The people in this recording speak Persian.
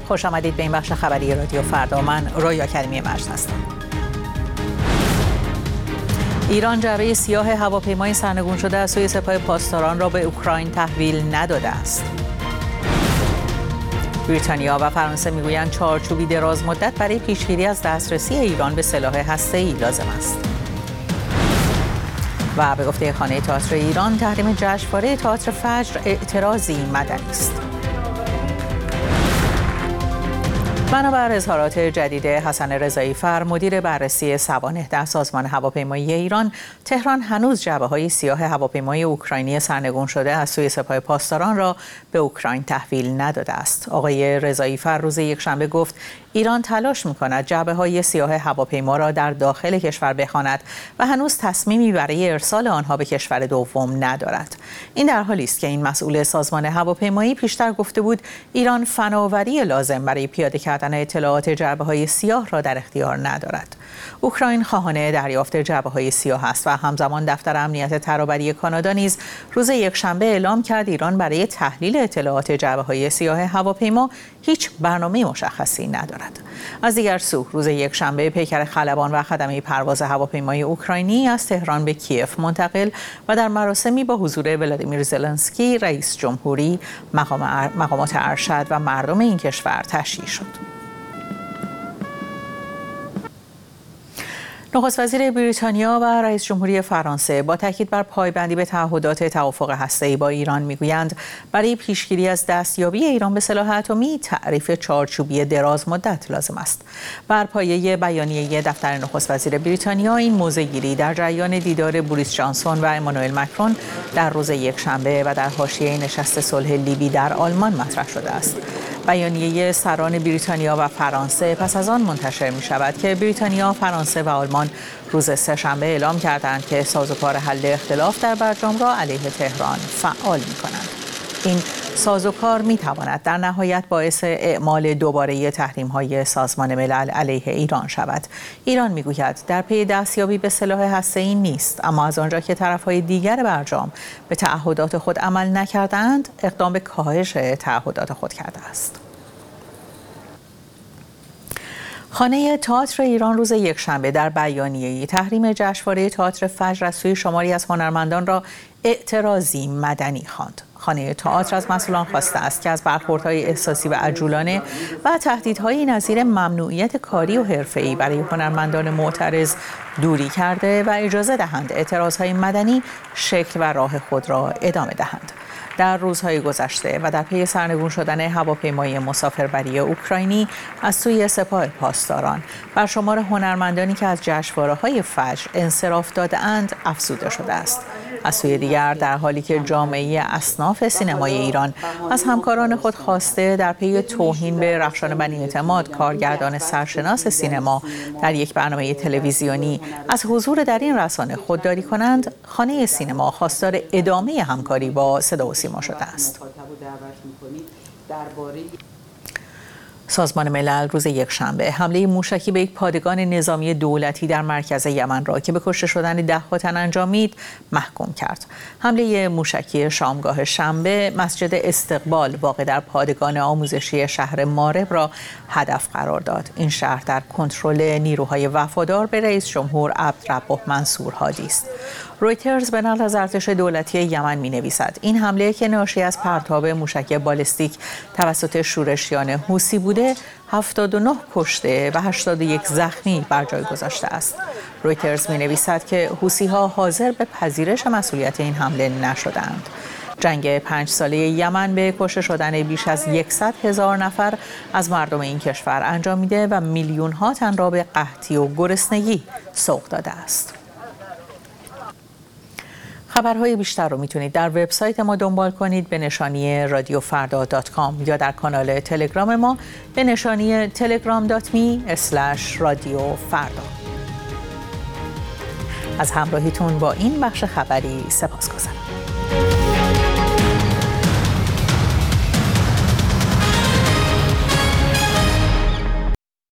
خوش آمدید به این بخش خبری رادیو فردا. من رویا کریمی مجد هستم. ایران جعبه سیاه هواپیمای سرنگون شده از سوی سپاه پاسداران را به اوکراین تحویل نداده است. بریتانیا و فرانسه میگویند چارچوبی دراز مدت برای پیشگیری از دسترسی ایران به سلاح هسته‌ای لازم است. و به گفته خانه تئاتر ایران تحریم جشنواره تئاتر فجر اعتراضی مدنی است. بنابر اظهارات جدید حسن رضایی‌فر مدیر بررسی سوانح در سازمان هواپیمایی ایران، تهران هنوز جعبه‌های سیاه هواپیمای اوکراینی سرنگون شده از سوی سپاه پاسداران را به اوکراین تحویل نداده است. آقای رضایی‌فر روز یکشنبه گفت ایران تلاش می‌کند جعبه‌های سیاه هواپیما را در داخل کشور بخواند و هنوز تصمیمی برای ارسال آنها به کشور دوم ندارد. این در حالی است که این مسئول سازمان هواپیمایی پیشتر گفته بود ایران فناوری لازم برای پیاده کردن اطلاعات جعبه‌های سیاه را در اختیار ندارد. اوکراین خواهان دریافت جعبه‌های سیاه است و همزمان دفتر امنیت ترابری کانادا نیز روز یکشنبه اعلام کرد ایران برای تحلیل اطلاعات جعبه‌های سیاه هواپیما هیچ برنامه مشخصی ندارد. از دیگر سو روز یکشنبه پیکر خلبان و خدمه پرواز هواپیمای اوکراینی از تهران به کیف منتقل و در مراسمی با حضور ولادیمیر زلنسکی رئیس جمهوری، مقامات ارشد و مردم این کشور تشییع شد. نخست وزیر بریتانیا و رئیس جمهوری فرانسه با تاکید بر پایبندی به تعهدات توافق هسته‌ای با ایران میگویند برای پیشگیری از دستیابی ایران به سلاح اتمی تعریف چارچوبی دراز مدت لازم است. بر پایه بیانیه دفتر نخست وزیر بریتانیا این موضع‌گیری در جریان دیدار بوریس جانسون و امانوئل مکرون در روز یکشنبه و در حاشیه نشست صلح لیبی در آلمان مطرح شده است. بیانیه سران بریتانیا و فرانسه پس از آن منتشر می شود که بریتانیا، فرانسه و آلمان روز سه‌شنبه اعلام کردند که سازوکار حل اختلاف در برجام را علیه تهران فعال می کنند. این سازوکار می تواند در نهایت باعث اعمال دوباره تحریم‌های سازمان ملل علیه ایران شود. ایران می‌گوید در پی دستیابی به سلاح هسته‌ای نیست، اما از آنجا که طرف‌های دیگر برجام به تعهدات خود عمل نکردند، اقدام به کاهش تعهدات خود کرده است. خانه تئاتر ایران روز یکشنبه در بیانیه‌ای تحریم جشنواره تئاتر فجر از سوی شماری از هنرمندان را اعتراضی مدنی خواند. خانه تئاتر از مسئولان خواسته است که از برخوردهای احساسی و عجولانه و تهدیدهای نظیر ممنوعیت کاری و حرفه‌ای برای هنرمندان معترض دوری کرده و اجازه دهند اعتراضهای مدنی شکل و راه خود را ادامه دهند. در روزهای گذشته و در پی سرنگون شدن هواپیمای مسافربری اوکراینی از سوی سپاه پاسداران بر شمار هنرمندانی که از جشنواره‌های فجر انصراف داده‌اند افزوده شده است. از سوی دیگر در حالی که جامعه اصناف سینمای ایران از همکاران خود خواسته در پی توهین به رخشان بنی اعتماد، کارگردان سرشناس سینما، در یک برنامه تلویزیونی از حضور در این رسانه خودداری کنند، خانه سینما خواستار ادامه همکاری با صدا و سیما شده است. سازمان ملل روز یکشنبه حمله موشکی به یک پادگان نظامی دولتی در مرکز یمن را که به کشته شدن 10 تن انجامید محکوم کرد. حمله موشکی شامگاه شنبه مسجد استقبال واقع در پادگان آموزشی شهر مارب را هدف قرار داد. این شهر در کنترل نیروهای وفادار به رئیس جمهور عبدالربه منصور هادی است. رویترز به نقل از ارتش دولتی یمن می‌نویسد این حمله که ناشی از پرتاب موشک بالستیک توسط شورشیان حوثی بوده 79 کشته و 81 زخمی بر جای گذاشته است. رویترز می‌نویسد که حوثی‌ها حاضر به پذیرش مسئولیت این حمله نشدند. جنگ 5 ساله یمن به کشته شدن بیش از 100,000 نفر از مردم این کشور انجامیده و میلیون‌ها تن را به قحطی و گرسنگی سوق داده است. خبرهای بیشتر رو میتونید در وبسایت ما دنبال کنید به نشانی radiofarda.com یا در کانال تلگرام ما به نشانی telegram.me/radiofarda. از همراهیتون با این بخش خبری سپاسگزارم.